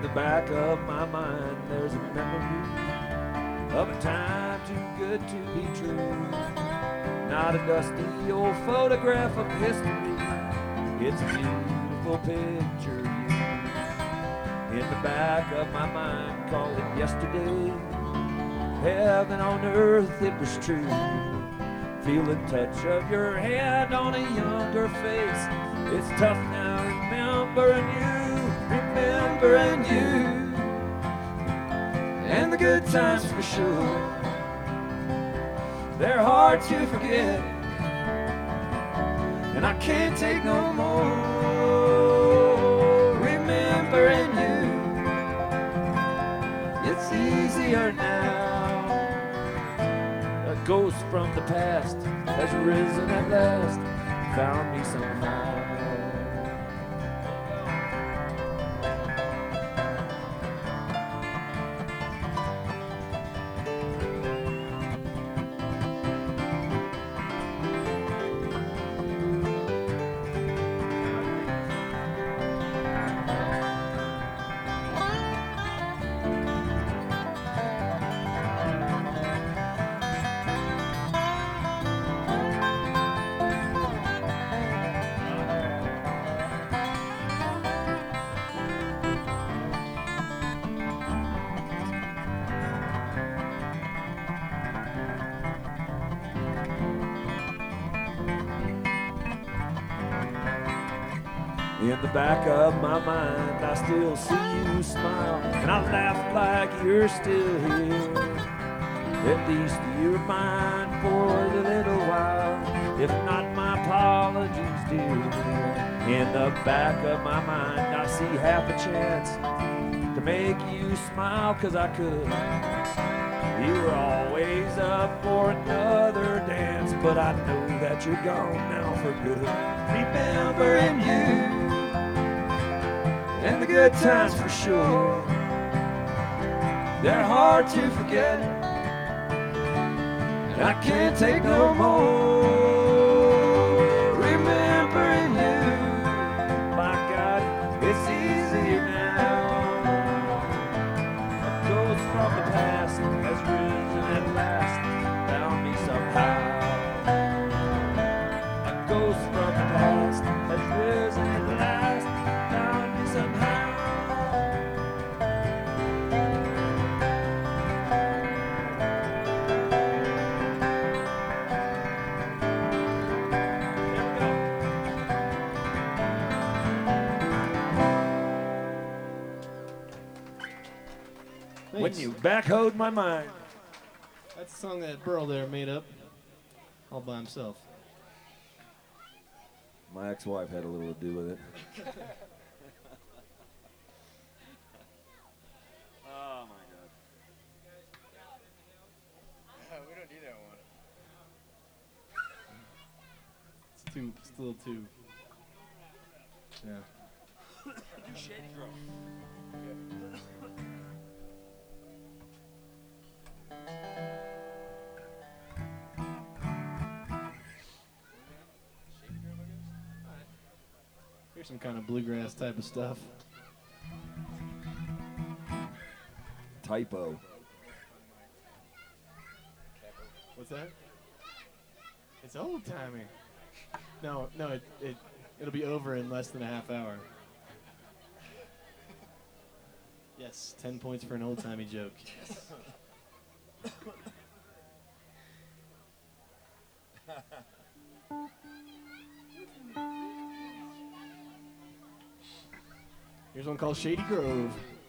In the back of my mind, there's a memory of a time too good to be true. Not a dusty old photograph of history. It's a beautiful picture of you. In the back of my mind, call it yesterday. Heaven on earth, it was true. Feel the touch of your hand on a younger face. It's tough now remembering you, and the good times for sure. They're hard to forget, and I can't take no more. Remembering you, it's easier now. A ghost from the past has risen at last, found me somehow. In the back of my mind, I still see you smile, and I laugh like you're still here. At least you're mine for the little while, if not my apologies, dear. In the back of my mind, I see half a chance to make you smile, 'cause I could. You were always up for another dance, but I know that you're gone now for good. Remembering you, and the good times for sure. They're hard to forget, and I can't take no more. Remembering you, my God, it's easier now. A ghost from the past has risen at last, found me somehow. A ghost from the past has risen at last, found me somehow. When you backhoed my mind. That's a song that Burl there made up all by himself. My ex-wife had a little to do with it. Oh my God. We don't need that one. It's a little too. Yeah. Do Shady Grove. Here's some kind of bluegrass type of stuff. Typo. What's that? It's old timey. No, it'll be over in less than a half hour. Yes, 10 points for an old timey joke. Here's one called Shady Grove.